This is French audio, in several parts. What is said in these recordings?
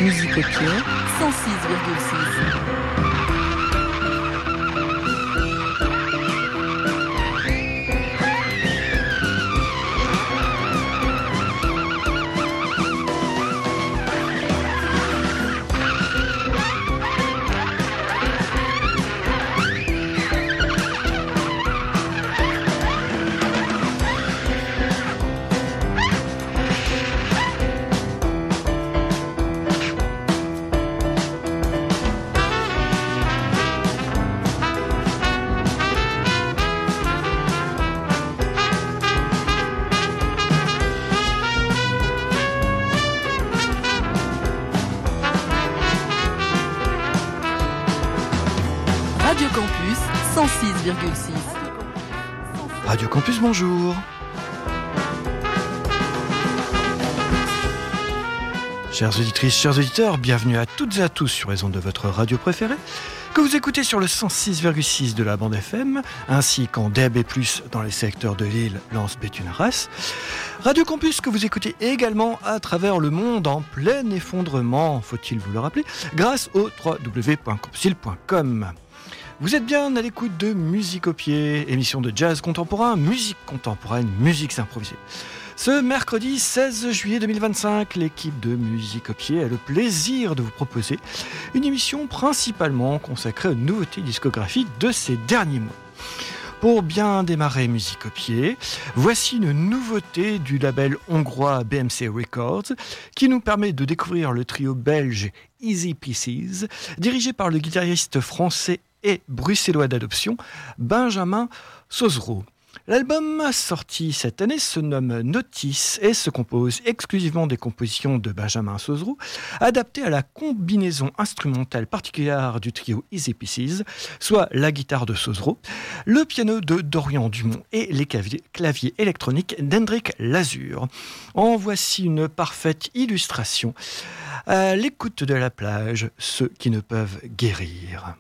Musique au pied, 106,6. Radio Campus 106,6. Radio Campus, bonjour. Chères auditrices, chers auditeurs, bienvenue à toutes et à tous sur les ondes de votre radio préférée, que vous écoutez sur le 106,6 de la bande FM, ainsi qu'en DAB+, dans les secteurs de Lille, Lens, Béthune, Arras. Radio Campus que vous écoutez également à travers le monde en plein effondrement, faut-il vous le rappeler, grâce au www.campusil.com. Vous êtes bien à l'écoute de Musique au pied, émission de jazz contemporain, musique contemporaine, musique improvisée. Ce mercredi 16 juillet 2025, l'équipe de Musique au pied a le plaisir de vous proposer une émission principalement consacrée aux nouveautés discographiques de ces derniers mois. Pour bien démarrer Musique au pied, voici une nouveauté du label hongrois BMC Records qui nous permet de découvrir le trio belge Easy Pieces, dirigé par le guitariste français et bruxellois d'adoption Benjamin Sozero. L'album sorti cette année se nomme Notice et se compose exclusivement des compositions de Benjamin Sozero, adaptées à la combinaison instrumentale particulière du trio Easy Pieces, soit la guitare de Sozero, le piano de Dorian Dumont et les claviers électroniques d'Hendrik Lazur. En voici une parfaite illustration. À l'écoute de la plage, ceux qui ne peuvent guérir.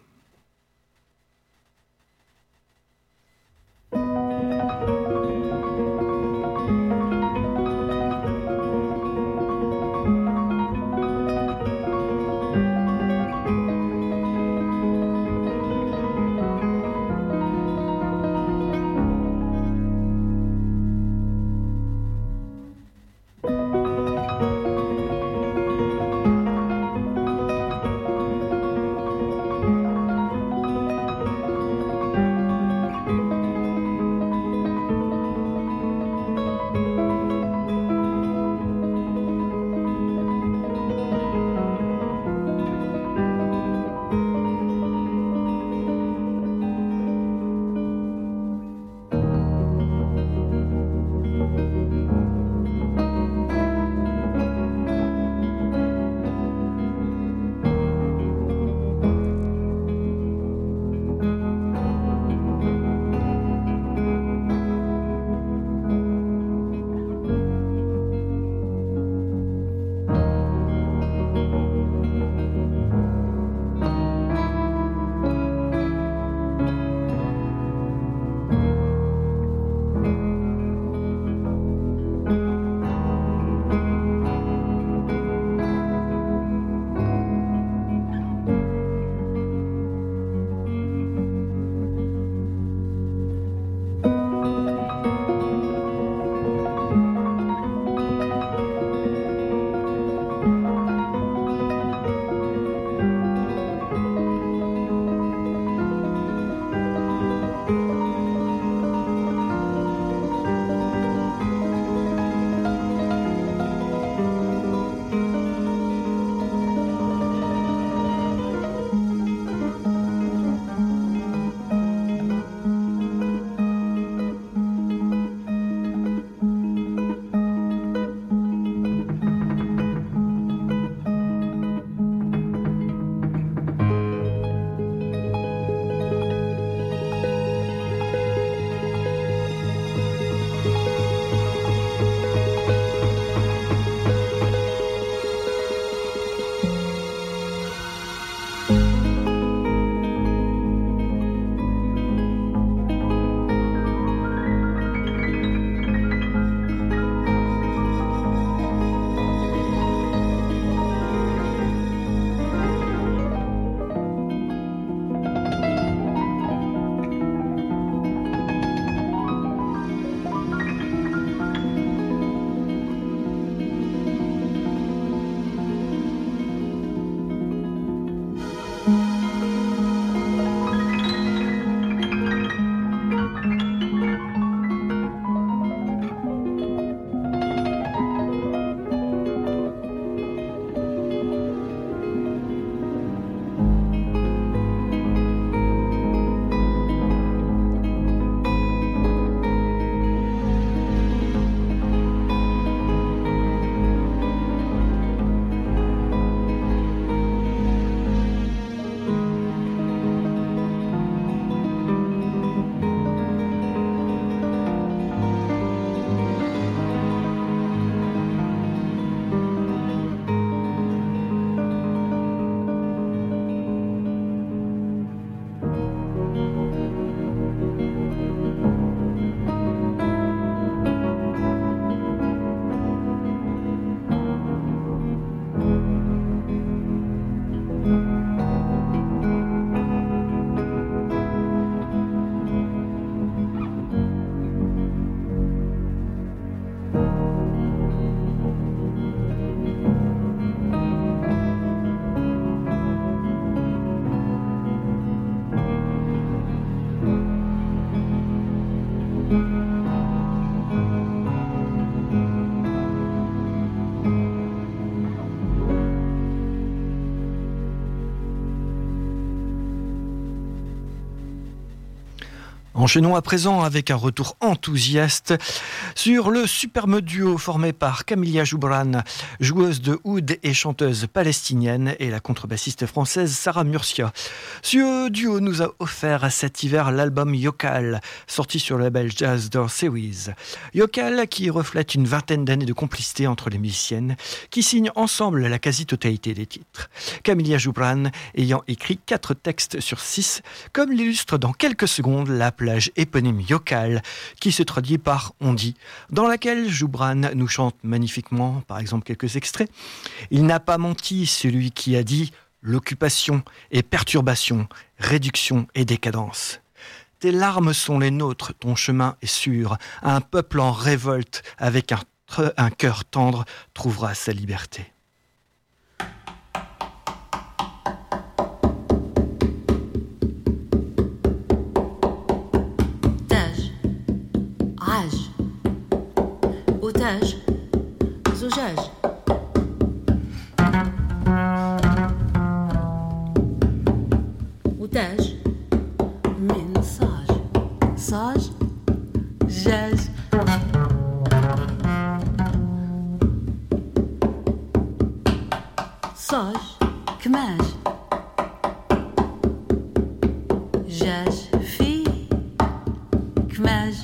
Enchaînons à présent avec un retour enthousiaste sur le superbe duo formé par Kamilia Joubran, joueuse de oud et chanteuse palestinienne, et la contrebassiste française Sarah Murcia. Ce duo nous a offert cet hiver l'album Yokkal, sorti sur le label Jazz Door Series. Yokkal qui reflète une vingtaine d'années de complicité entre les musiciennes qui signent ensemble la quasi-totalité des titres. Kamilia Joubran ayant écrit 4 textes sur 6, comme l'illustre dans quelques secondes la plage éponyme Yokkal, qui se traduit par On dit, dans laquelle Joubran nous chante magnifiquement, par exemple quelques extraits. Il n'a pas menti celui qui a dit l'occupation et perturbation, réduction et décadence. Tes larmes sont les nôtres, ton chemin est sûr. Un peuple en révolte avec un cœur tendre trouvera sa liberté. أوتاج زجاج أوتاج من صاج جاج صاج كماج جاج في كماج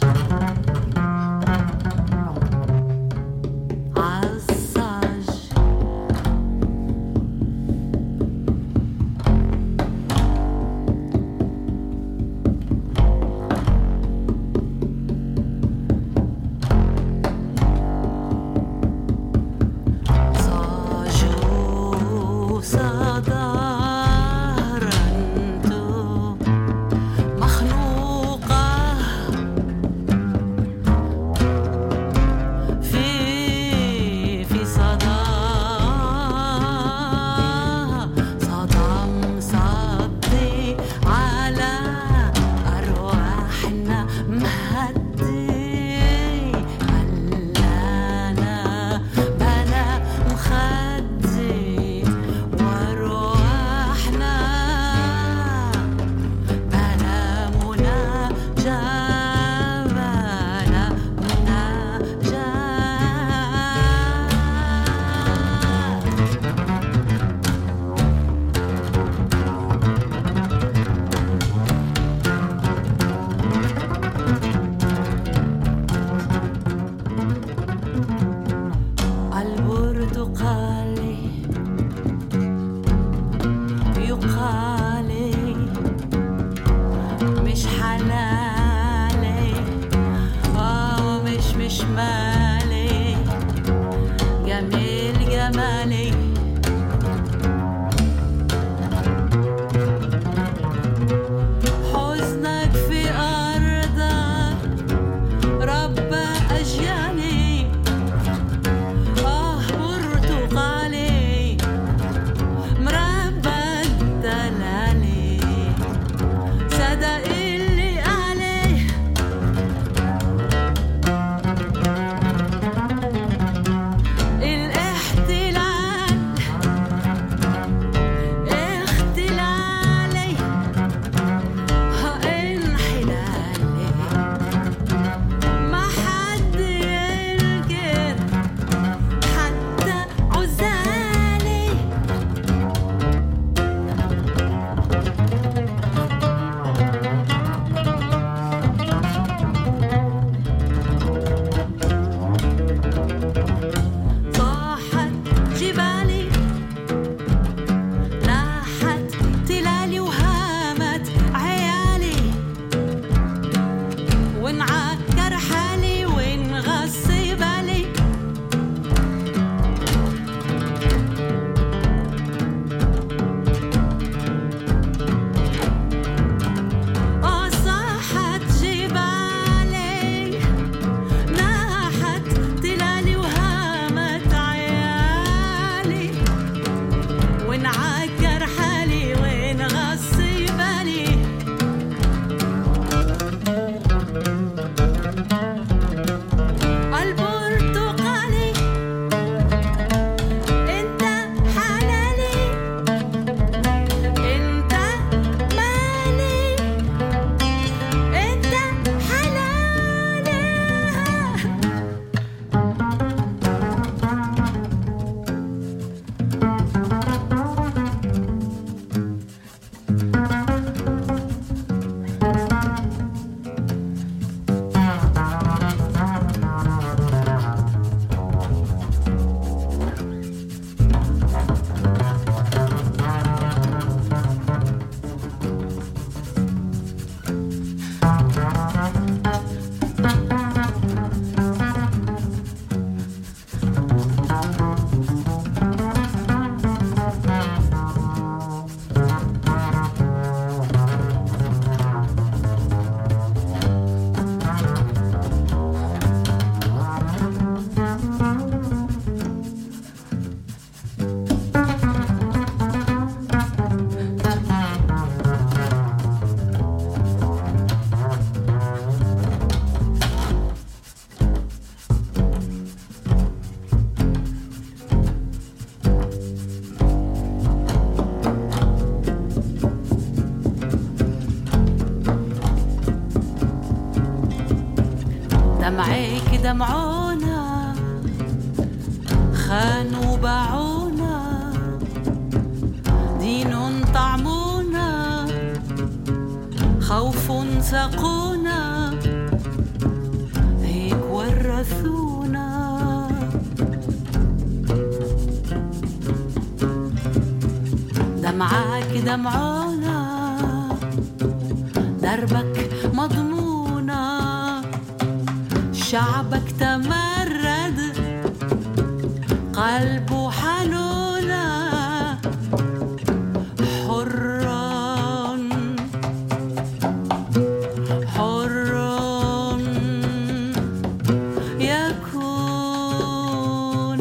دمعيك دمعونا خانوا باعونا دين طعمونا خوف سقونا هيك ورثونا دمعك دمعونا دربك مضمونة شعبك تمرد قلبه حنونة حران حران يكون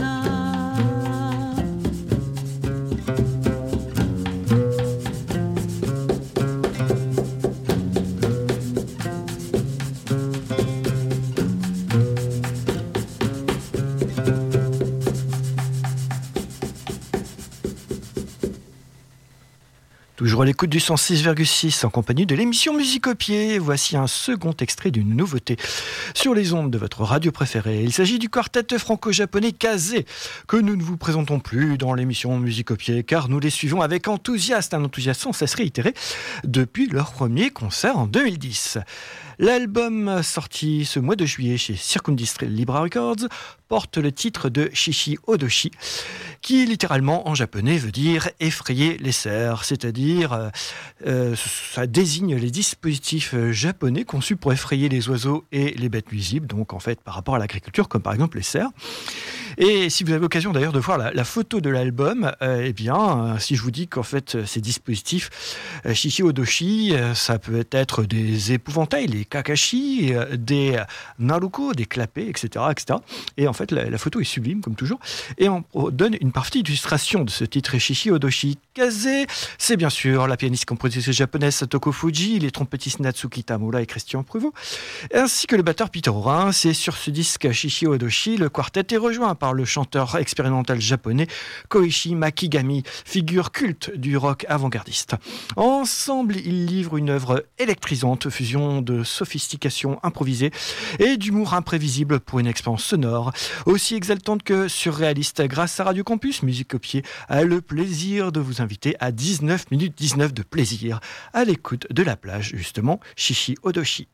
Toujours à l'écoute du 106,6 en compagnie de l'émission Musicopier. Voici un second extrait d'une nouveauté sur les ondes de votre radio préférée. Il s'agit du quartet franco-japonais Kazé, que nous ne vous présentons plus dans l'émission Musicopier car nous les suivons avec enthousiasme, un enthousiasme sans cesse réitéré depuis leur premier concert en 2010. L'album sorti ce mois de juillet chez Circumdistri Libra Records porte le titre de Shishi Odoshi, qui littéralement en japonais veut dire effrayer les cerfs, c'est-à-dire ça désigne les dispositifs japonais conçus pour effrayer les oiseaux et les bêtes nuisibles, donc en fait par rapport à l'agriculture, comme par exemple les cerfs. Et si vous avez l'occasion d'ailleurs de voir la photo de l'album, eh bien, si je vous dis qu'en fait ces dispositifs Shishi Odoshi, ça peut être des épouvantails, les kakashi, des naruko, des clapets, etc., etc. Et en fait, la photo est sublime, comme toujours. Et on donne une partie d'illustration de ce titre Shishi Odoshi. Kazé, c'est bien sûr la pianiste compositrice japonaise Satoko Fuji, les trompettistes Natsuki Tamura et Christian Pruvot, ainsi que le batteur Peter Orin. C'est sur ce disque Shishi Odoshi, le quartet est rejoint par le chanteur expérimental japonais Koichi Makigami, figure culte du rock avant-gardiste. Ensemble, ils livrent une œuvre électrisante, fusion de sophistication improvisée et d'humour imprévisible pour une expérience sonore aussi exaltante que surréaliste. Grâce à Radio Campus, Musicopier a le plaisir de vous inviter à 19 minutes 19 de plaisir à l'écoute de la plage, justement, Shishi Odoshi.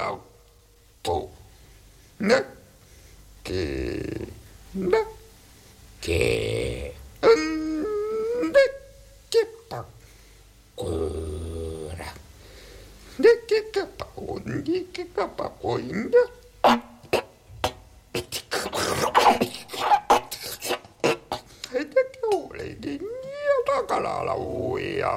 la po na ke na ke na ke pa ora na ke ka pa ni ke ka pa ko inda ete ke ole de ni ta kala la uia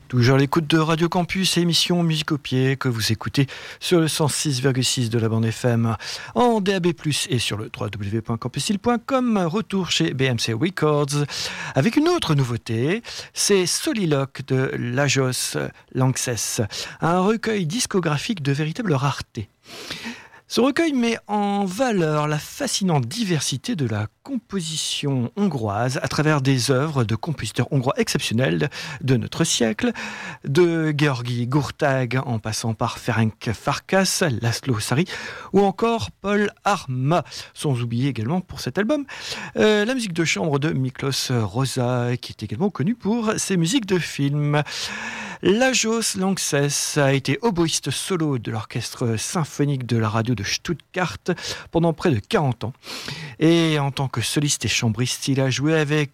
Toujours à l'écoute de Radio Campus, émission Musique au pied que vous écoutez sur le 106,6 de la bande FM en DAB+, et sur le www.campusil.com. Retour chez BMC Records avec une autre nouveauté, c'est Soliloque de Lajos Lanxess, un recueil discographique de véritable rareté. Ce recueil met en valeur la fascinante diversité de la composition hongroise à travers des œuvres de compositeurs hongrois exceptionnels de notre siècle, de Georgi Gurtag en passant par Ferenc Farkas, Laszlo Sari ou encore Paul Arma, sans oublier également pour cet album la musique de chambre de Miklos Rozsa, qui est également connu pour ses musiques de films. Lajos Lanxess a été oboïste solo de l'orchestre symphonique de la radio de Stuttgart pendant près de 40 ans. Et en tant que soliste et chambriste, il a joué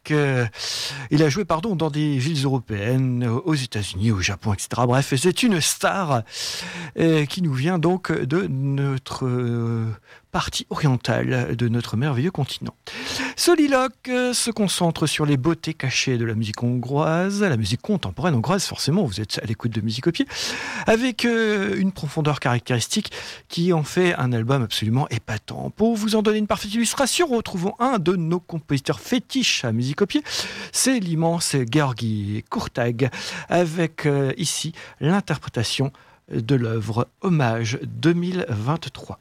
dans des villes européennes, aux États-Unis, au Japon, etc. Bref, c'est une star qui nous vient donc de notre partie orientale de notre merveilleux continent. Soliloque se concentre sur les beautés cachées de la musique hongroise, la musique contemporaine hongroise, forcément, vous êtes à l'écoute de Musique au pied, avec une profondeur caractéristique qui en fait un album absolument épatant. Pour vous en donner une parfaite illustration, retrouvons un de nos compositeurs fétiches à Musique au pied, c'est l'immense Georgi Gurtag, avec ici l'interprétation de l'œuvre Hommage 2023.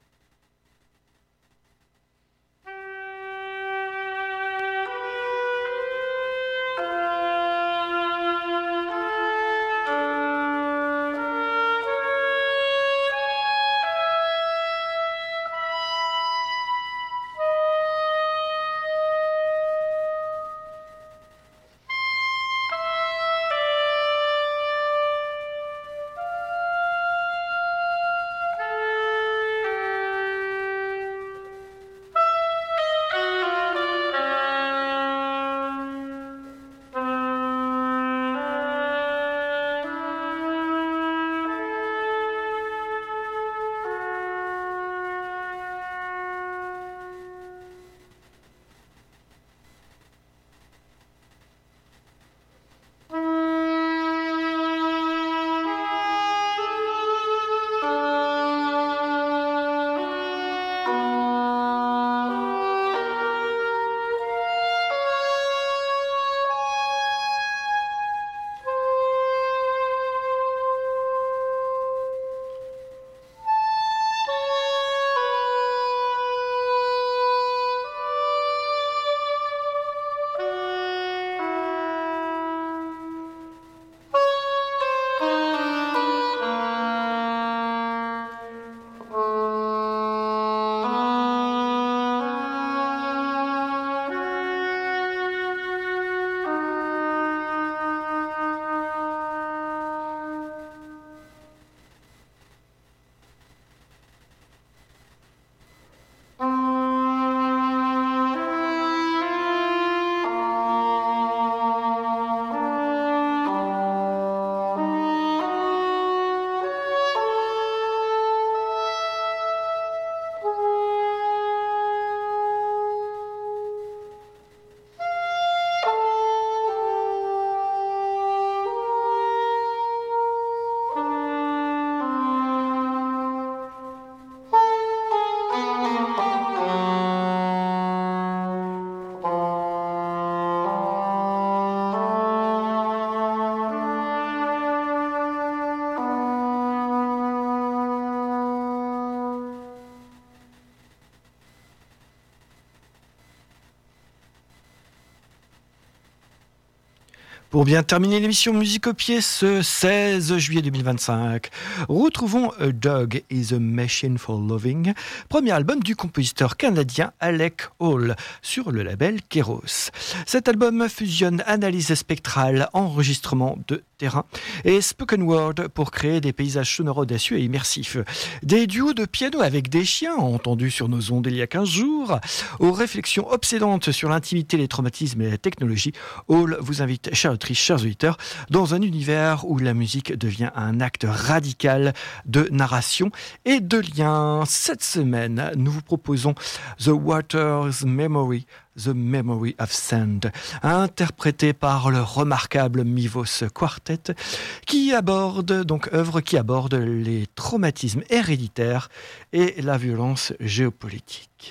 Pour bien terminer l'émission Musique au pied ce 16 juillet 2025, retrouvons A Dog is a Machine for Loving, premier album du compositeur canadien Alec Hall sur le label Keros. Cet album fusionne analyse spectrale, enregistrement de terrain et spoken word pour créer des paysages sonores audacieux et immersifs. Des duos de piano avec des chiens, entendus sur nos ondes il y a 15 jours, aux réflexions obsédantes sur l'intimité, les traumatismes et la technologie, Hall vous invite, chers auditrices, chers auditeurs, dans un univers où la musique devient un acte radical de narration et de lien. Cette semaine, nous vous proposons The Water's Memory, The Memory of Sand, interprété par le remarquable Mivos Quartet, œuvre qui aborde les traumatismes héréditaires et la violence géopolitique.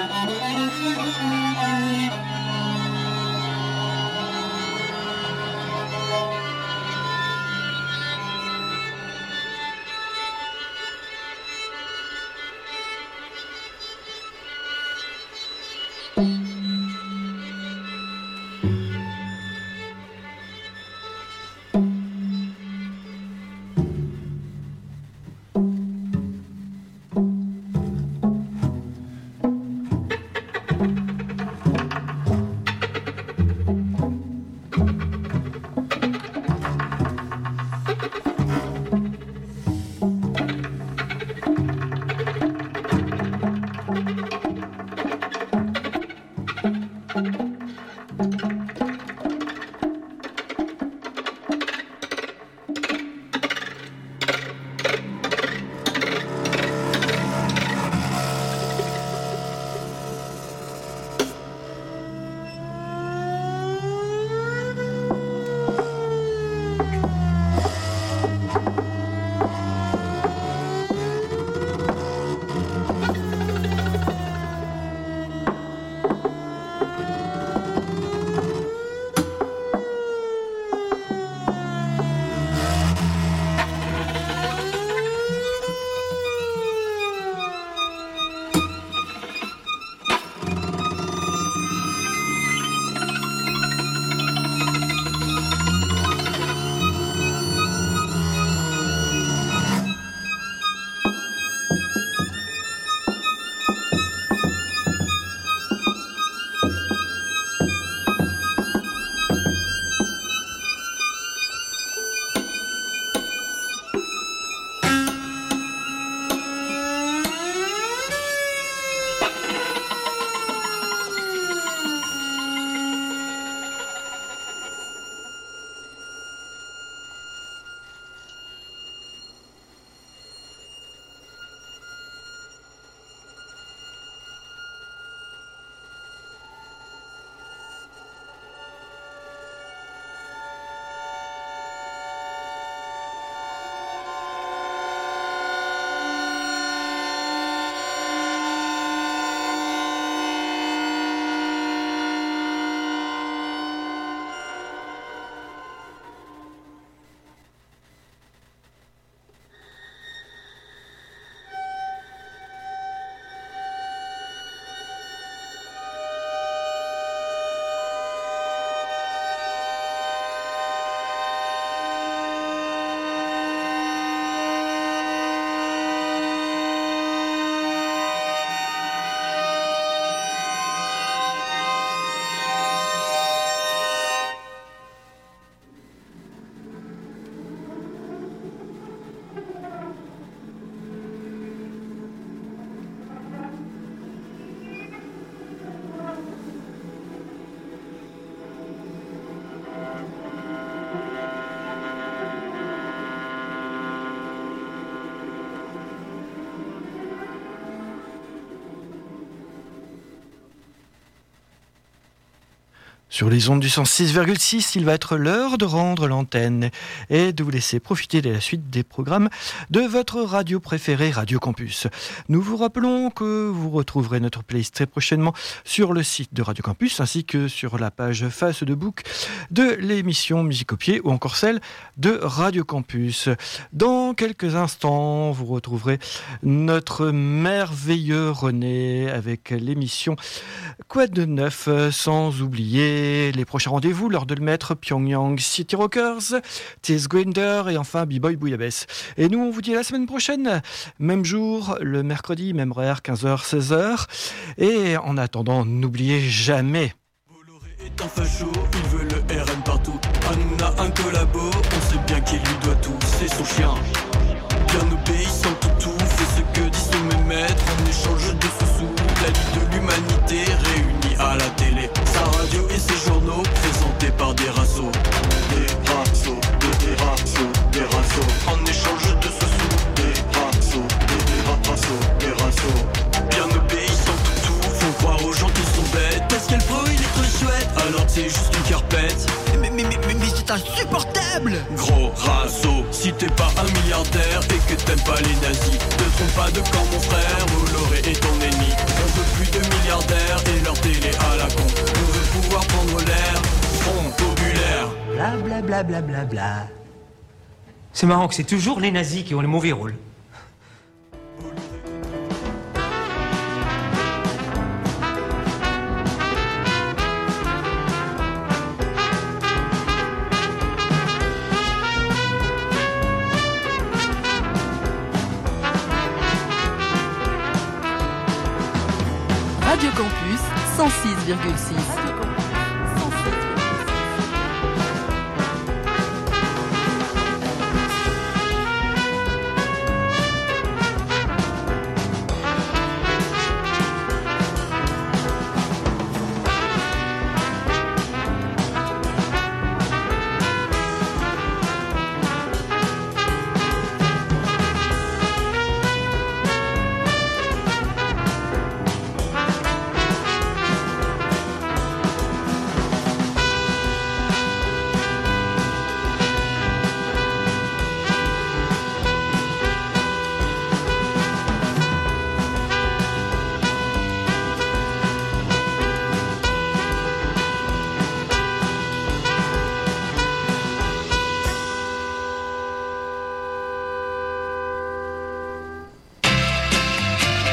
Sur les ondes du 106,6, il va être l'heure de rendre l'antenne et de vous laisser profiter de la suite des programmes de votre radio préférée, Radio Campus. Nous vous rappelons que vous retrouverez notre playlist très prochainement sur le site de Radio Campus, ainsi que sur la page Facebook de l'émission Musique au pied ou encore celle de Radio Campus. Dans quelques instants, vous retrouverez notre merveilleux René avec l'émission Quoi de neuf, sans oublier les prochains rendez-vous, l'heure de le mettre, Pyongyang City Rockers, T.S. Grinder et enfin B-Boy Bouillabaisse. Et nous, on vous dit à la semaine prochaine, même jour, le mercredi, même horaire, 15h, 16h. Et en attendant, n'oubliez jamais... Bolloré est un facho, il veut le RN partout. Hanouna un collabo, on sait bien qu'il lui doit tout, c'est son chien. Bien obéissant tout, fait ce que disent mes maîtres en échange de sous-sous. La Ligue de l'humanité réunie à la télé, sa radio et ses journaux présentés par des rassos. Des rassos, des rassos, des rassos. En échange de sous-sous. Des rassos, des rassos, des rassos. Bien obéissant tout, font croire aux gens qu'ils sont bêtes. Parce qu'elle pro il est trop chouette, alors c'est juste une carpette. Mais c'est insupportable. Gros rasso, si t'es pas un milliardaire et que t'aimes pas les nazis, ne trompe pas de camp mon frère, Bolloré est ton ennemi. On veut plus de de milliardaires et leur télé à la con. On veut pouvoir prendre l'air, front populaire. Bla bla bla bla bla bla. C'est marrant que c'est toujours les nazis qui ont les mauvais rôles. Radio Campus 106,6.